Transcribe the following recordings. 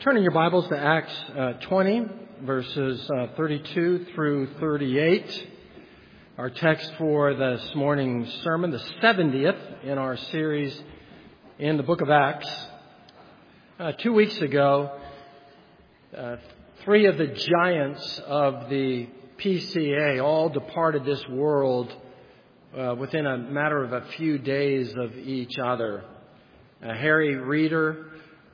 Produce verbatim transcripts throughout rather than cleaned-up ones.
Turn in your Bibles to Acts uh, twenty, verses uh, thirty-two through thirty-eight. Our text for this morning's sermon, the seventieth in our series in the book of Acts. Uh, two weeks ago, uh, three of the giants of the P C A all departed this world uh, within a matter of a few days of each other. Uh, Harry Reeder,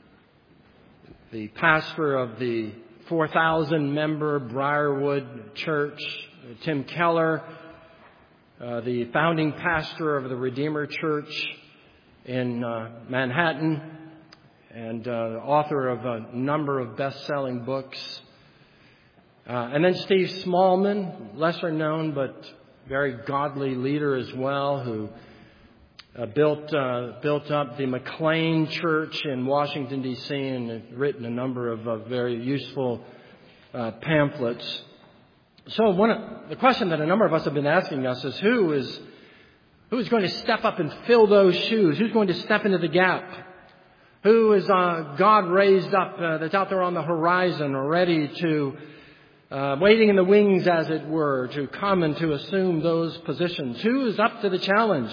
the pastor of the four thousand member Briarwood Church; Tim Keller, uh, the founding pastor of the Redeemer Church in uh, Manhattan, and uh, author of a number of best-selling books. Uh, and then Steve Smallman, lesser known but very godly leader as well, who Uh, built uh, built up the McLean Church in Washington, D C and written a number of uh, very useful uh, pamphlets. So one of, the question that a number of us have been asking us is who is who is going to step up and fill those shoes? Who's going to step into the gap? Who is uh, God raised up uh, that's out there on the horizon or ready to, uh, waiting in the wings, as it were, to come and to assume those positions? Who is up to the challenge?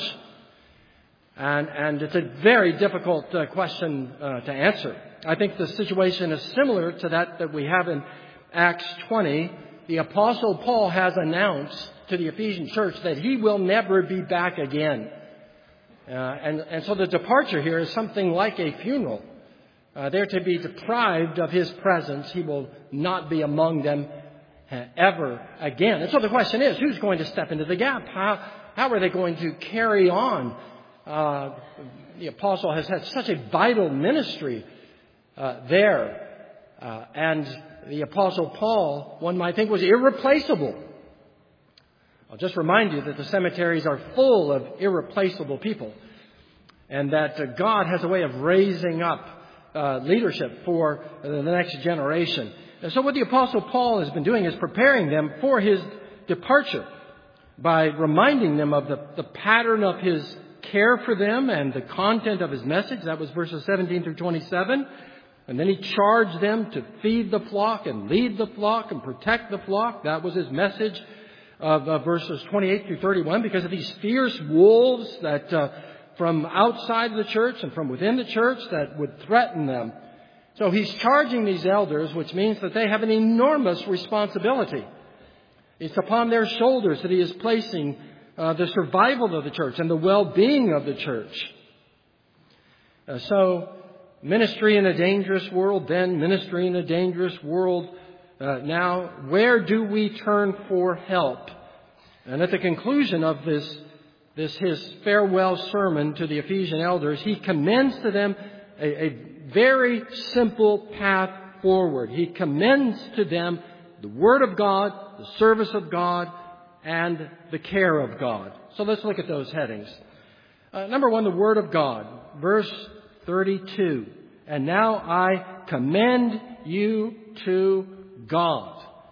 And, and it's a very difficult uh, question uh, to answer. I think the situation is similar to that that we have in Acts twenty. The Apostle Paul has announced to the Ephesian church that he will never be back again. Uh, and, and so the departure here is something like a funeral. Uh, they're to be deprived of his presence. He will not be among them uh, ever again. And so the question is, who's going to step into the gap? How, how are they going to carry on? Uh, the apostle has had such a vital ministry uh, there. Uh, and the apostle Paul, one might think, was irreplaceable. I'll just remind you that the cemeteries are full of irreplaceable people. And that uh, God has a way of raising up uh, leadership for the next generation. And so what the apostle Paul has been doing is preparing them for his departure by reminding them of the, the pattern of his care for them and the content of his message. That was verses seventeen through twenty-seven. And then he charged them to feed the flock and lead the flock and protect the flock. That was his message of uh, verses twenty-eight through thirty-one, because of these fierce wolves that uh, from outside the church and from within the church that would threaten them. So he's charging these elders, which means that they have an enormous responsibility. It's upon their shoulders that he is placing Uh, the survival of the church and the well-being of the church. Uh, so, ministry in a dangerous world, then ministry in a dangerous world. Uh, now, where do we turn for help? And at the conclusion of this, this his farewell sermon to the Ephesian elders, he commends to them a, a very simple path forward. He commends to them the Word of God, the service of God, and the care of God. So let's look at those headings. Uh, number one, the Word of God. Verse thirty-two. And now I commend you to God.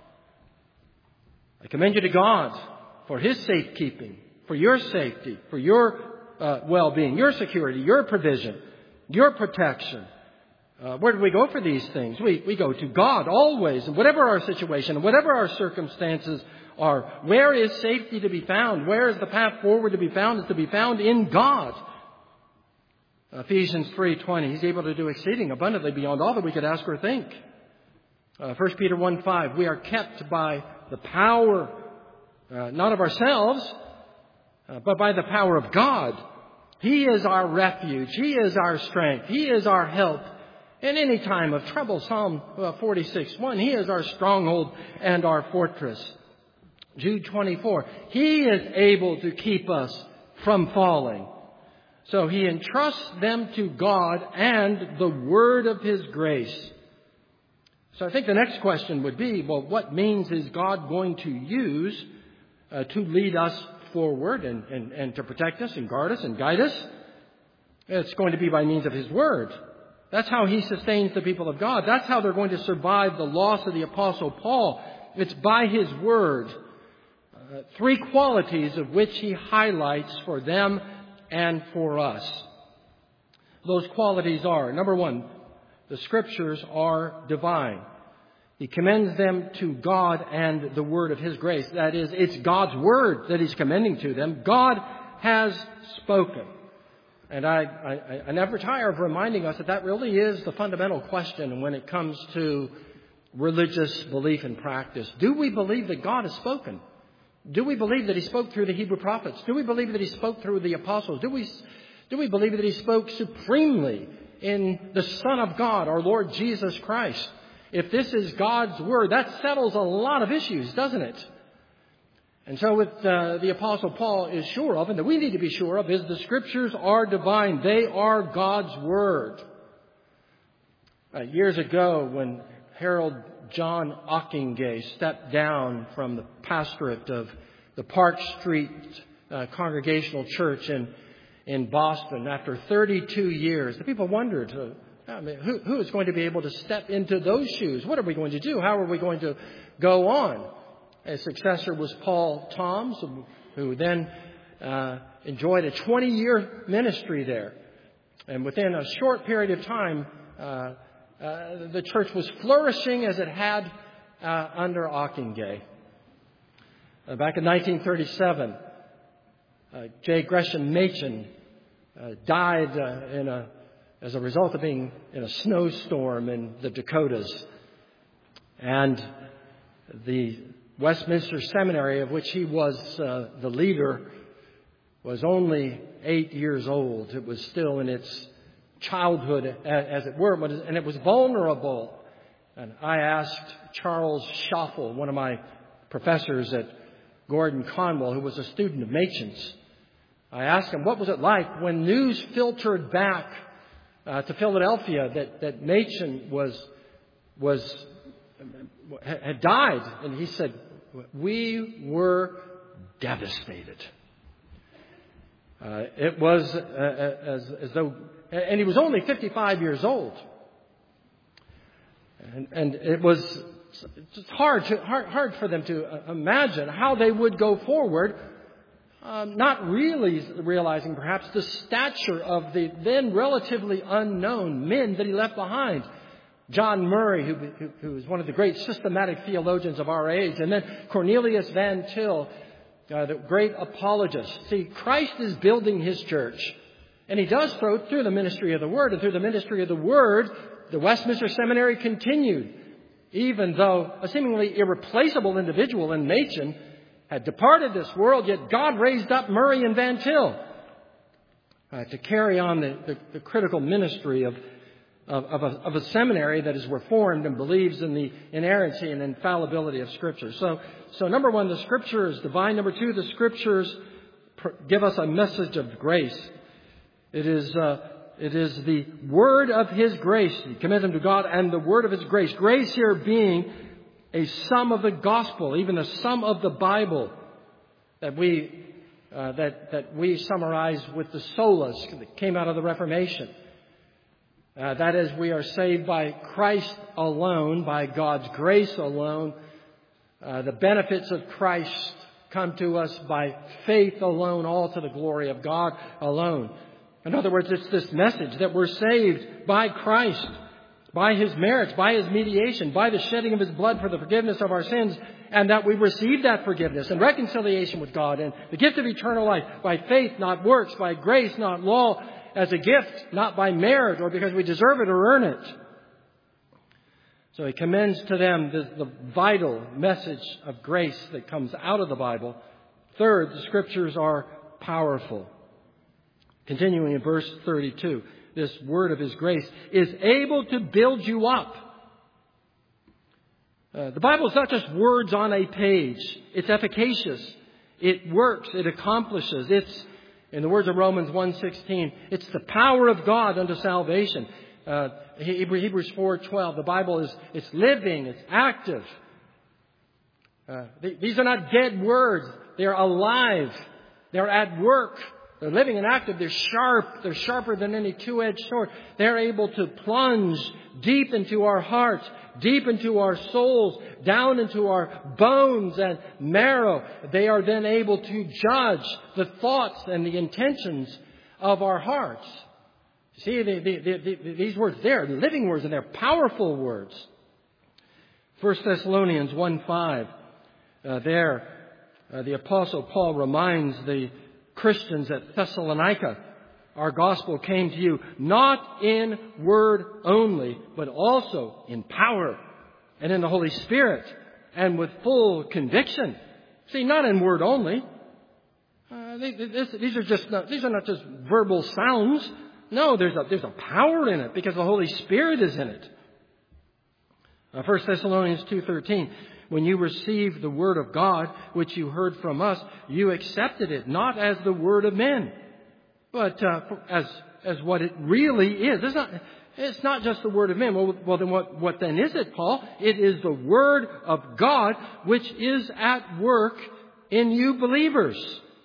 I commend you to God for His safekeeping, for your safety, for your uh, well-being, your security, your provision, your protection. Uh, where do we go for these things? We, we go to God always, and whatever our situation, whatever our circumstances are. Where is safety to be found? Where is the path forward to be found? It's to be found in God. Ephesians three twenty, He's able to do exceeding abundantly beyond all that we could ask or think. Uh, First Peter one five, we are kept by the power, uh, not of ourselves, uh, but by the power of God. He is our refuge. He is our strength. He is our help in any time of trouble. Psalm forty-six one, He is our stronghold and our fortress. Jude twenty-four, He is able to keep us from falling. So He entrusts them to God and the word of His grace. So I think the next question would be, well, what means is God going to use uh, to lead us forward and, and, and to protect us and guard us and guide us? It's going to be by means of His word. That's how He sustains the people of God. That's how they're going to survive the loss of the Apostle Paul. It's by His word. Uh, three qualities of which he highlights for them and for us. Those qualities are, number one, The Scriptures are divine. He commends them to God and the Word of His grace. That is, it's God's Word that He's commending to them. God has spoken. And I, I, I never tire of reminding us that that really is the fundamental question when it comes to religious belief and practice. Do we believe that God has spoken? Do we believe that He spoke through the Hebrew prophets? Do we believe that He spoke through the apostles? Do we, do we believe that He spoke supremely in the Son of God, our Lord Jesus Christ? If this is God's Word, that settles a lot of issues, doesn't it? And so what uh, the Apostle Paul is sure of, and that we need to be sure of, is the Scriptures are divine. They are God's Word. Uh, years ago, when Harold John Ockingay stepped down from the pastorate of the Park Street uh, Congregational Church in, in Boston, after thirty-two years, the people wondered, uh, I mean, who, who is going to be able to step into those shoes? What are we going to do? How are we going to go on? His successor was Paul Toms, who then uh, enjoyed a twenty-year ministry there. And within a short period of time, uh, uh, the church was flourishing as it had uh, under Ockingay. Uh, back in nineteen thirty-seven, uh, J. Gresham Machen uh, died uh, in a, as a result of being in a snowstorm in the Dakotas. And the Westminster Seminary, of which he was uh, the leader, was only eight years old. It was still in its childhood, as it were, and it was vulnerable. And I asked Charles Schoffel, one of my professors at Gordon Conwell, who was a student of Machen's, I asked him, what was it like when news filtered back uh, to Philadelphia that, that Machen was, was, had died? And he said, we were devastated. Uh, it was uh, as, as though, and he was only fifty-five years old. And, and it was it's hard, to, hard, hard for them to imagine how they would go forward, um, not really realizing perhaps the stature of the then relatively unknown men that he left behind. John Murray, who, who, who is one of the great systematic theologians of our age, and then Cornelius Van Til, uh, the great apologist. See, Christ is building His church, and He does so through the ministry of the Word, and through the ministry of the Word, the Westminster Seminary continued, even though a seemingly irreplaceable individual in Machen had departed this world, yet God raised up Murray and Van Til uh, to carry on the, the, the critical ministry of Of, of, a, of a seminary that is reformed and believes in the inerrancy and infallibility of Scripture. So, so number one, the Scripture is divine. Number two, the Scriptures pr- give us a message of grace. It is, uh, it is the Word of His grace. He commends them to God and the Word of His grace. Grace here being a sum of the Gospel, even a sum of the Bible that we, uh, that, that we summarize with the solas that came out of the Reformation. Uh, that is, we are saved by Christ alone, by God's grace alone. Uh, the benefits of Christ come to us by faith alone, all to the glory of God alone. In other words, it's this message that we're saved by Christ, by His merits, by His mediation, by the shedding of His blood for the forgiveness of our sins, and that we receive that forgiveness and reconciliation with God and the gift of eternal life by faith, not works, by grace, not law, as a gift, not by merit or because we deserve it or earn it. So He commends to them the, the vital message of grace that comes out of the Bible. Third, the Scriptures are powerful. Continuing in verse thirty-two, this word of His grace is able to build you up. Uh, the Bible is not just words on a page. It's efficacious. It works. It accomplishes. It's In the words of Romans one sixteen, it's the power of God unto salvation. Uh, Hebrews four twelve, the Bible is it's living, it's active. Uh, th- these are not dead words. They're alive. They're at work. They're living and active. They're sharp. They're sharper than any two-edged sword. They're able to plunge deep into our hearts, deep into our souls, down into our bones and marrow. They are then able to judge the thoughts and the intentions of our hearts. See, the, the, the, the, these words, they're living words and they're powerful words. First Thessalonians one five, uh, there uh, the Apostle Paul reminds the Christians at Thessalonica, our gospel came to you not in word only, but also in power and in the Holy Spirit and with full conviction. See, not in word only. Uh, they, this, these are just not, these are not just verbal sounds. No, there's a, there's a power in it because the Holy Spirit is in it. Uh, First Thessalonians two thirteen, when you received the word of God, which you heard from us, you accepted it, not as the word of men, but uh, as as what it really is. It's not, it's not just the word of men. Well, well then what, what then is it, Paul? It is the word of God, which is at work in you believers.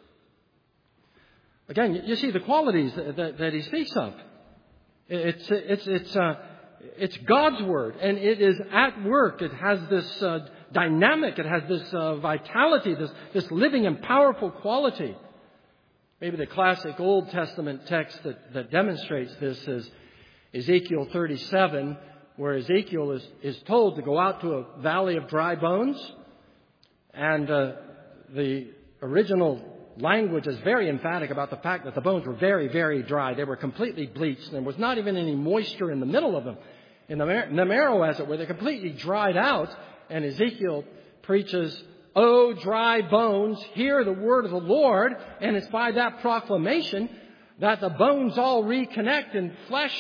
Again, you see the qualities that, that, that he speaks of. It's it's it's uh, it's God's word, and it is at work. It has this uh, dynamic. It has this uh, vitality, this this living and powerful quality. Maybe the classic Old Testament text that, that demonstrates this is Ezekiel thirty-seven, where Ezekiel is is told to go out to a valley of dry bones, and uh, the original language is very emphatic about the fact that the bones were very, very dry. They were completely bleached, and there was not even any moisture in the middle of them. In the, mar- in the marrow, as it were, they're completely dried out. And Ezekiel preaches, "O dry bones, hear the word of the Lord." And it's by that proclamation that the bones all reconnect and flesh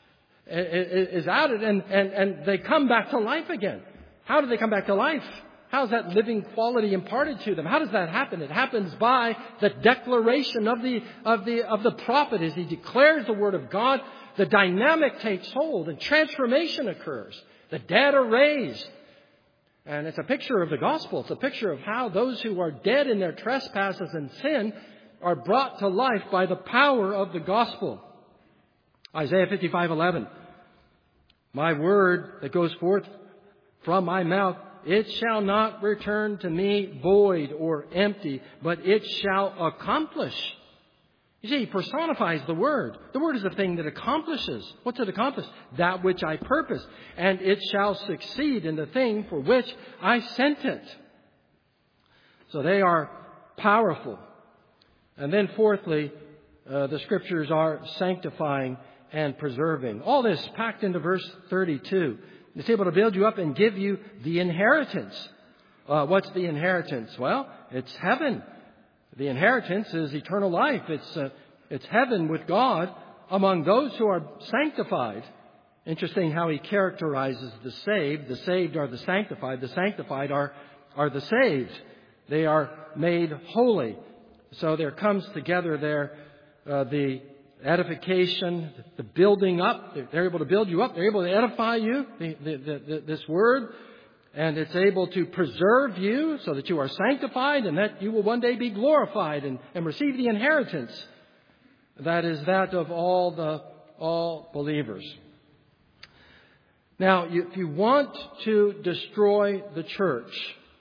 is added, and, and, and they come back to life again. How do they come back to life? How is that living quality imparted to them? How does that happen? It happens by the declaration of the of the of the prophet as he declares the word of God. The dynamic takes hold and transformation occurs. The dead are raised. And it's a picture of the gospel. It's a picture of how those who are dead in their trespasses and sin are brought to life by the power of the gospel. Isaiah fifty-five eleven. My word that goes forth from my mouth, it shall not return to me void or empty, but it shall accomplish. You see, he personifies the word. The word is the thing that accomplishes. What's it accomplish? That which I purpose. And it shall succeed in the thing for which I sent it. So they are powerful. And then fourthly, uh, the scriptures are sanctifying and preserving. All this packed into verse thirty-two. It's able to build you up and give you the inheritance. Uh, what's the inheritance? Well, it's heaven. The inheritance is eternal life. It's uh, it's heaven with God among those who are sanctified. Interesting how he characterizes the saved. The saved are the sanctified. The sanctified are, are the saved. They are made holy. So there comes together there uh, the edification, the building up. They're able to build you up. They're able to edify you, the, the, the, this word. And it's able to preserve you so that you are sanctified and that you will one day be glorified and, and receive the inheritance that is that of all the all believers. Now, if you want to destroy the church,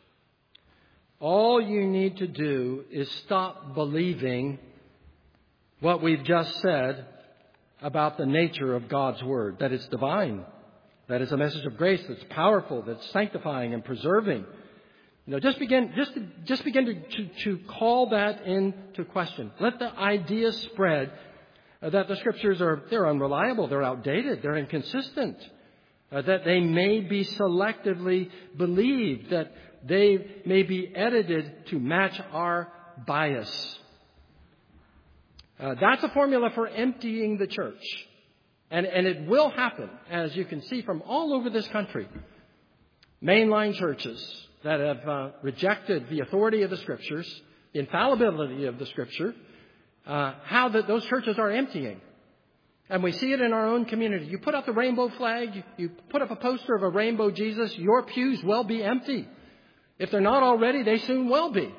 all you need to do is stop believing what we've just said about the nature of God's Word, that it's divine, that it's a message of grace that's powerful, that's sanctifying and preserving. You know, just begin, just, just begin to, to, to call that into question. Let the idea spread that the Scriptures are, they're unreliable, they're outdated, they're inconsistent, uh, that they may be selectively believed, that they may be edited to match our bias. Uh, that's a formula for emptying the church. And, and it will happen, as you can see from all over this country. Mainline churches that have uh, rejected the authority of the Scriptures, the infallibility of the Scripture, uh, how that those churches are emptying. And we see it in our own community. You put up the rainbow flag, you, you put up a poster of a rainbow Jesus, your pews will be empty. If they're not already, they soon will be.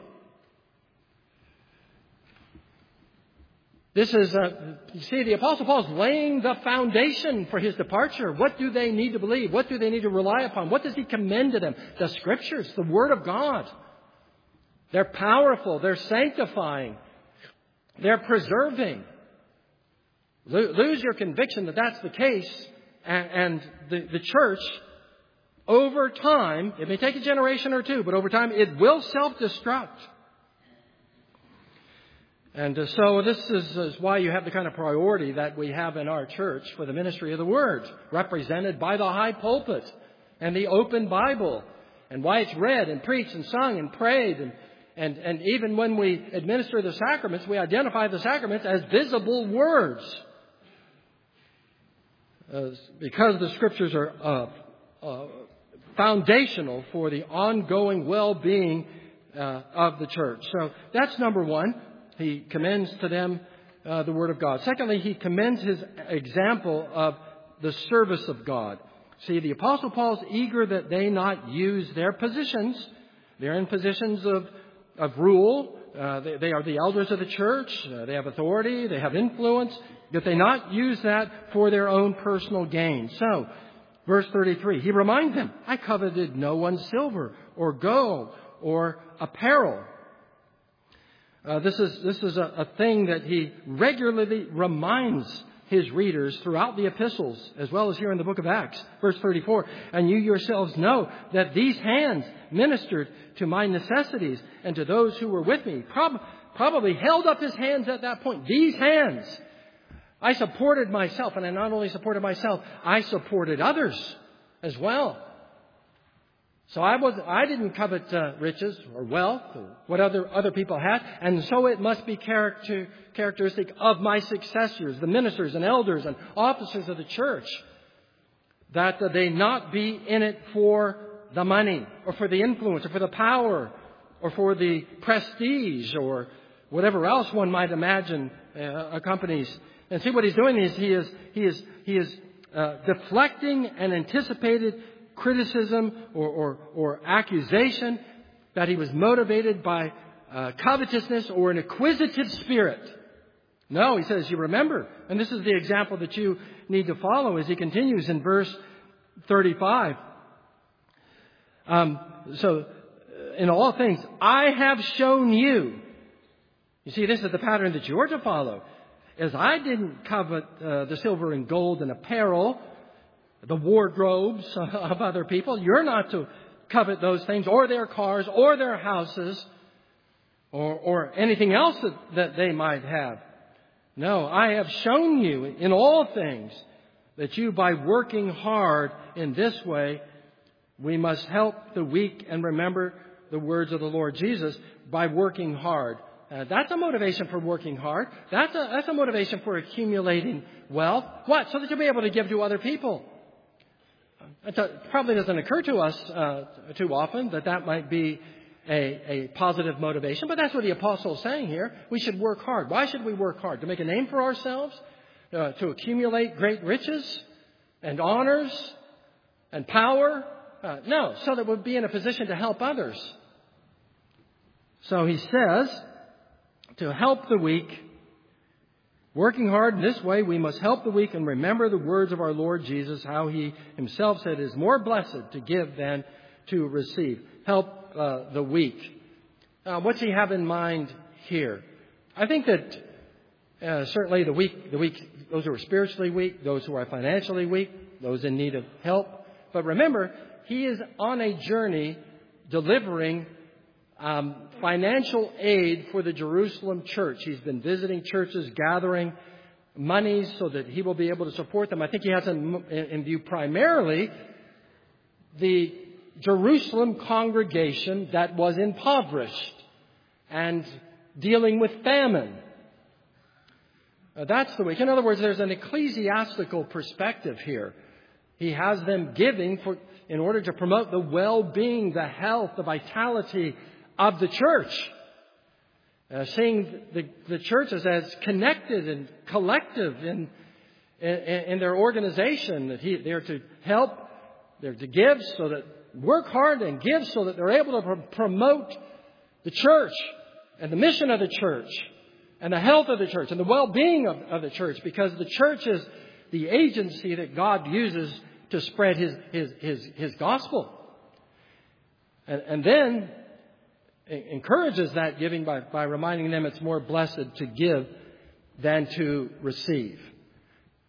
This is, uh, you see, the Apostle Paul is laying the foundation for his departure. What do they need to believe? What do they need to rely upon? What does he commend to them? The Scriptures, the Word of God. They're powerful. They're sanctifying. They're preserving. Lose your conviction that that's the case, and the, the church, over time, it may take a generation or two, but over time it will self-destruct. And uh, so this is, is why you have the kind of priority that we have in our church for the ministry of the Word, represented by the high pulpit and the open Bible, and why it's read and preached and sung and prayed. And, and, and even when we administer the sacraments, we identify the sacraments as visible words. Uh, because the Scriptures are uh, uh, foundational for the ongoing well-being uh, of the church. So that's number one. He commends to them uh, the Word of God. Secondly, he commends his example of the service of God. See, the Apostle Paul's eager that they not use their positions. They're in positions of, of rule. Uh, they, they are the elders of the church. Uh, they have authority. They have influence. That they not use that for their own personal gain. So, verse thirty-three, he reminds them, I coveted no one's silver or gold or apparel. Uh, this is this is a, a thing that he regularly reminds his readers throughout the epistles, as well as here in the book of Acts. Verse thirty-four, and you yourselves know that these hands ministered to my necessities and to those who were with me. Prob- probably held up his hands at that point. These hands. I supported myself, and I not only supported myself, I supported others as well. So I was, I didn't covet uh, riches or wealth or what other, other people had. And so it must be character, characteristic of my successors, the ministers and elders and officers of the church, that uh, they not be in it for the money or for the influence or for the power or for the prestige or whatever else one might imagine uh, accompanies. And see what he's doing is he is, he is, he is uh, deflecting an anticipated criticism or, or, or accusation that he was motivated by uh, covetousness or an acquisitive spirit. No, he says, you remember. And this is the example that you need to follow as he continues in verse thirty-five. Um, so, in all things, I have shown you. You see, this is the pattern that you're to follow. As I didn't covet uh, the silver and gold and apparel, the wardrobes of other people. You're not to covet those things or their cars or their houses or, or anything else that, that they might have. No, I have shown you in all things that you, by working hard in this way, we must help the weak and remember the words of the Lord Jesus by working hard. Uh, that's a motivation for working hard. That's a, that's a motivation for accumulating wealth. What? So that you'll be able to give to other people. It probably doesn't occur to us uh, too often that that might be a, a positive motivation, but that's what the apostle is saying here. We should work hard. Why should we work hard? To make a name for ourselves? Uh, to accumulate great riches and honors and power? Uh, no, so that we'll be in a position to help others. So he says, to help the weak, working hard in this way, we must help the weak and remember the words of our Lord Jesus, how he himself said it is more blessed to give than to receive. Help uh, the weak. Uh, what's he have in mind here? I think that uh, certainly the weak, the weak, those who are spiritually weak, those who are financially weak, those in need of help. But remember, he is on a journey delivering Um, financial aid for the Jerusalem church. He's been visiting churches, gathering monies so that he will be able to support them. I think he has in, in view primarily the Jerusalem congregation that was impoverished and dealing with famine. Uh, that's the way. In other words, there's an ecclesiastical perspective here. He has them giving for in order to promote the well-being, the health, the vitality of the church, uh, seeing the, the churches as connected and collective in, in, in their organization, that he, they're to help, they're to give so that, work hard and give so that they're able to pr- promote the church and the mission of the church and the health of the church and the well-being of, of the church, because the church is the agency that God uses to spread His, His, His, His gospel. And, and then encourages that giving by, by reminding them it's more blessed to give than to receive.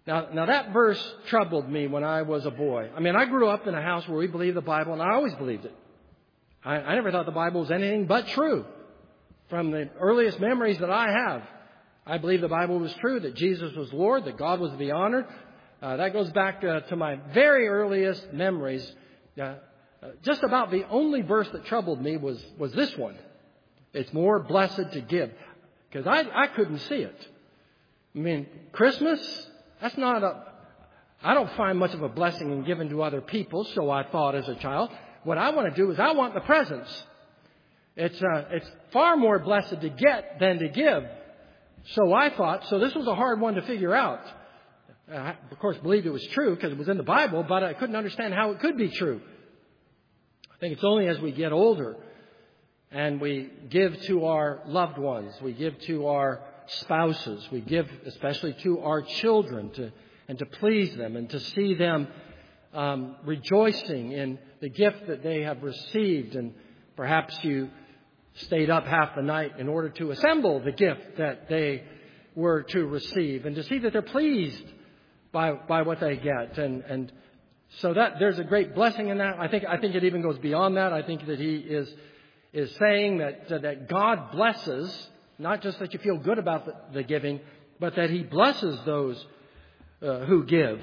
Now, now that verse troubled me when I was a boy. I mean, I grew up in a house where we believed the Bible, and I always believed it. I, I never thought the Bible was anything but true. From the earliest memories that I have, I believe the Bible was true, that Jesus was Lord, that God was to be honored. Uh, that goes back uh, to my very earliest memories. Uh, uh, just about the only verse that troubled me was, was this one. It's more blessed to give. Because I, I couldn't see it. I mean, Christmas, that's not a... I don't find much of a blessing in giving to other people, so I thought as a child. What I want to do is I want the presents. It's, uh, it's far more blessed to get than to give. So I thought, so this was a hard one to figure out. I, of course, believed it was true because it was in the Bible, but I couldn't understand how it could be true. I think it's only as we get older and we give to our loved ones, we give to our spouses, we give especially to our children to and to please them and to see them um, rejoicing in the gift that they have received. And perhaps you stayed up half the night in order to assemble the gift that they were to receive and to see that they're pleased by by what they get. And and so that there's a great blessing in that. I think I think it even goes beyond that. I think that he is is saying that uh, that God blesses, not just that you feel good about the, the giving, but that he blesses those uh, who give.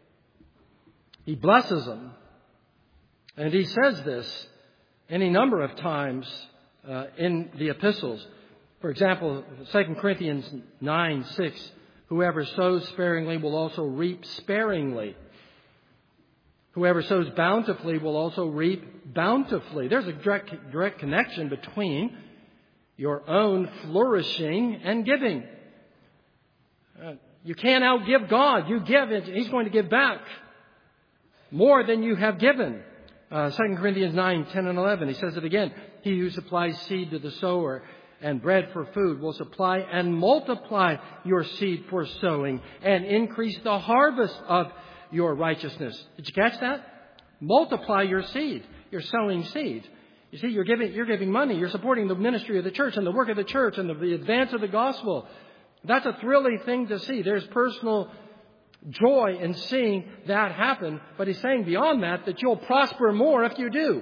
He blesses them. And he says this any number of times uh, in the epistles. For example, Second Corinthians nine six, whoever sows sparingly will also reap sparingly. Whoever sows bountifully will also reap bountifully. There's a direct, direct connection between your own flourishing and giving. Uh, you can't outgive God. You give it, He's going to give back more than you have given. Uh, Second Corinthians nine ten and eleven, he says it again. He who supplies seed to the sower and bread for food will supply and multiply your seed for sowing and increase the harvest of your righteousness. Did you catch that? Multiply your seed. You're sowing seed. You see, you're giving, you're giving money. You're supporting the ministry of the church and the work of the church and the, the advance of the gospel. That's a thrilling thing to see. There's personal joy in seeing that happen. But he's saying beyond that, that you'll prosper more if you do.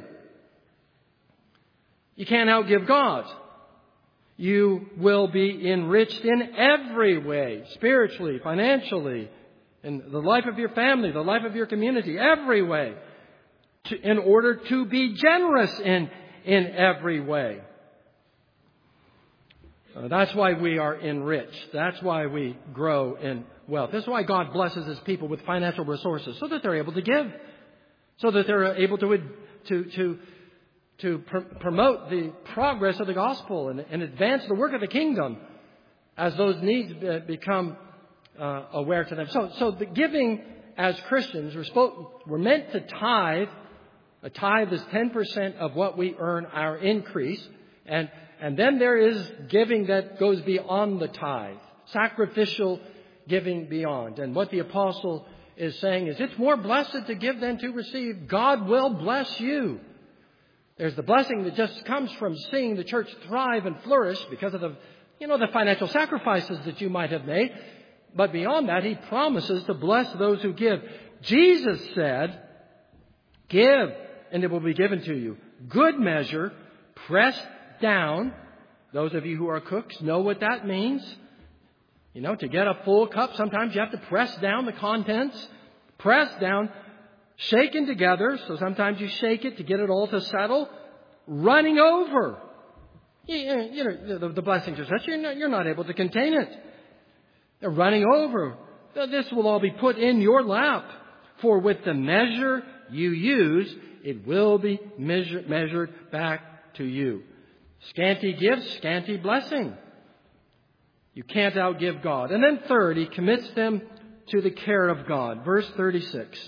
You can't outgive God. You will be enriched in every way, spiritually, financially, in the life of your family, the life of your community, every way, to, in order to be generous in, in every way. Uh, that's why we are enriched. That's why we grow in wealth. This is why God blesses His people with financial resources, so that they're able to give, so that they're able to to to to pr- promote the progress of the gospel and, and advance the work of the kingdom as those needs be, become uh, aware to them. So, so the giving as Christians, we're, supposed, we're meant to tithe. A tithe is ten percent of what we earn, our increase, and and then there is giving that goes beyond the tithe, sacrificial giving beyond. And what the apostle is saying is it's more blessed to give than to receive. God will bless you. There's the blessing that just comes from seeing the church thrive and flourish because of the, you know, the financial sacrifices that you might have made. But beyond that, He promises to bless those who give. Jesus said, give and it will be given to you. Good measure, pressed down. Those of you who are cooks know what that means. You know, to get a full cup, sometimes you have to press down the contents. Press down, shaken together. So sometimes you shake it to get it all to settle. Running over. You, you know, the, the blessings are such, you're not, you're not able to contain it. They're running over. This will all be put in your lap. For with the measure you use, it will be measure, measured back to you. Scanty gifts, scanty blessing. You can't outgive God. And then third, He commits them to the care of God. Verse thirty-six.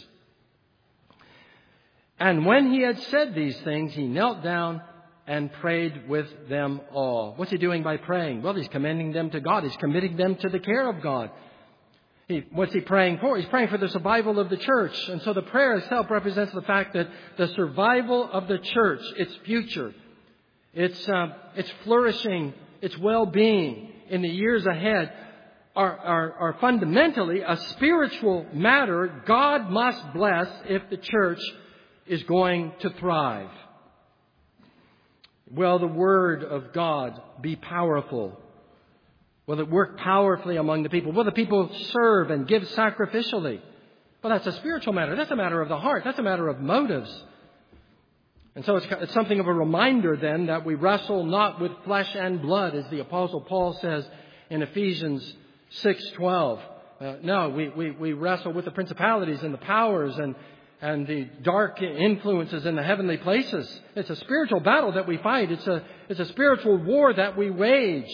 And when He had said these things, He knelt down and prayed with them all. What's He doing by praying? Well, He's commending them to God. He's committing them to the care of God. He, what's He praying for? He's praying for the survival of the church. And so the prayer itself represents the fact that the survival of the church, its future, its, uh, its flourishing, its well-being in the years ahead are, are, are fundamentally a spiritual matter God must bless if the church is going to thrive. Will the Word of God be powerful? Will it work powerfully among the people? Will the people serve and give sacrificially? Well, that's a spiritual matter. That's a matter of the heart. That's a matter of motives. And so it's, it's something of a reminder then that we wrestle not with flesh and blood, as the Apostle Paul says in Ephesians six twelve. Uh, no, we, we, we wrestle with the principalities and the powers and, and the dark influences in the heavenly places. It's a spiritual battle that we fight. It's a, it's a spiritual war that we wage.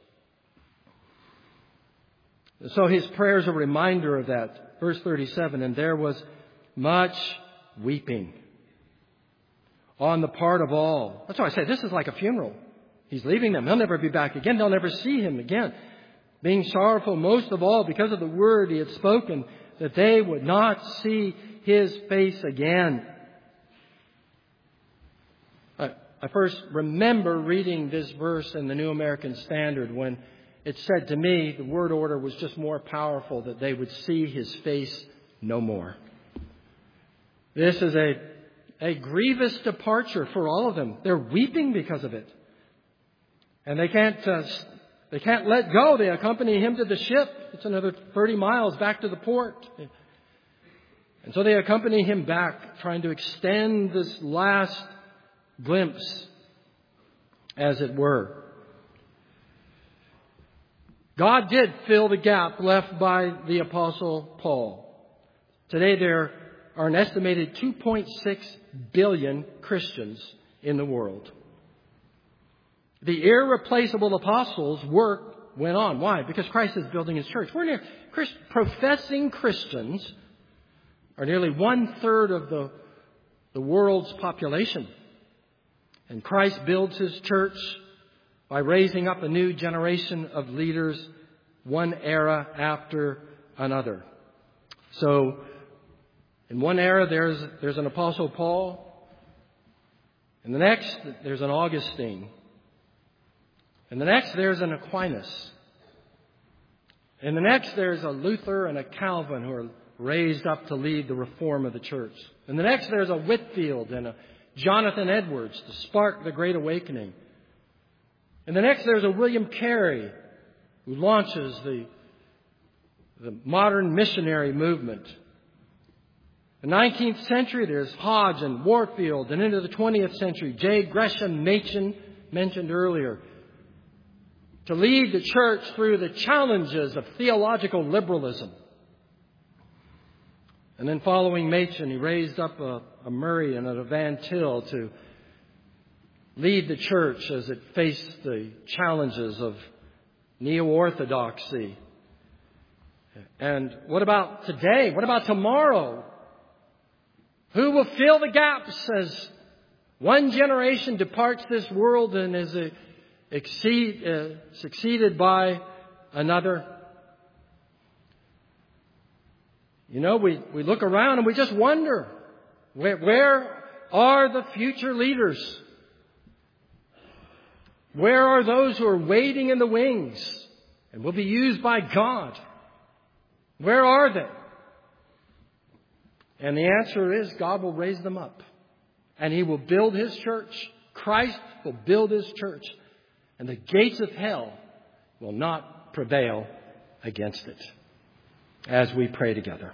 So his prayer is a reminder of that. Verse thirty-seven, and there was much weeping on the part of all. That's why I say this is like a funeral. He's leaving them. He'll never be back again. They'll never see him again. Being sorrowful most of all because of the word he had spoken, that they would not see his face again. I, I first remember reading this verse in the New American Standard when it said to me the word order was just more powerful, that they would see his face no more. This is a, a grievous departure for all of them. They're weeping because of it. And they can't, uh, they can't let go. They accompany him to the ship. It's another thirty miles back to the port. And so they accompany him back, trying to extend this last glimpse, as it were. God did fill the gap left by the Apostle Paul. Today there are an estimated two point six billion Christians in the world. The irreplaceable apostles' work went on. Why? Because Christ is building his church. We're near, Christ, professing Christians are nearly one third of the, the world's population. And Christ builds his church by raising up a new generation of leaders, one era after another. So, in one era, there's, there's an Apostle Paul. In the next, there's an Augustine. In the next, there's an Aquinas. In the next, there's a Luther and a Calvin who are raised up to lead the reform of the church. In the next, there's a Whitefield and a Jonathan Edwards to spark the Great Awakening. And the next, there's a William Carey who launches the, the modern missionary movement. In the nineteenth century, there's Hodge and Warfield. And into the twentieth century, J. Gresham Machen, mentioned earlier, to lead the church through the challenges of theological liberalism. And then following Machen, he raised up a, a Murray and a Van Til to lead the church as it faced the challenges of neo-orthodoxy. And what about today? What about tomorrow? Who will fill the gaps as one generation departs this world and is uh, exceed, uh, succeeded by another? You know, we, we look around and we just wonder, where, where are the future leaders? Where are those who are waiting in the wings and will be used by God? Where are they? And the answer is God will raise them up. And he will build his church. Christ will build his church. And the gates of hell will not prevail against it. As we pray together.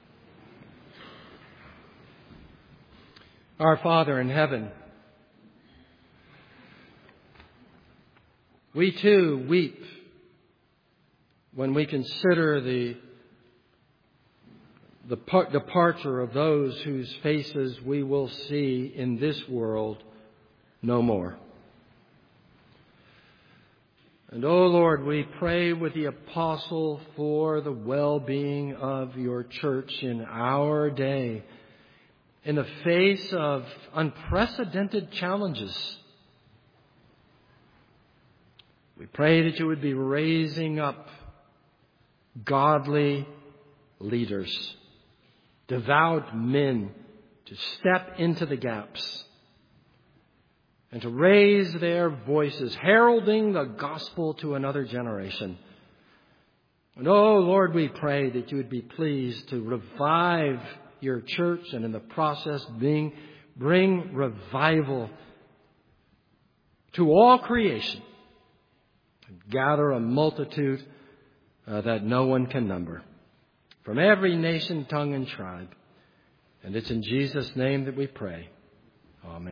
Our Father in heaven, we too weep when we consider the, the par- departure of those whose faces we will see in this world no more. And, oh Lord, we pray with the apostle for the well-being of your church in our day, in the face of unprecedented challenges. We pray that you would be raising up godly leaders, devout men to step into the gaps and to raise their voices, heralding the gospel to another generation, And oh, Lord, we pray that you would be pleased to revive your church and in the process bring, bring revival to all creation. And gather a multitude uh, that no one can number from every nation, tongue, and tribe. And it's in Jesus' name that we pray. Amen.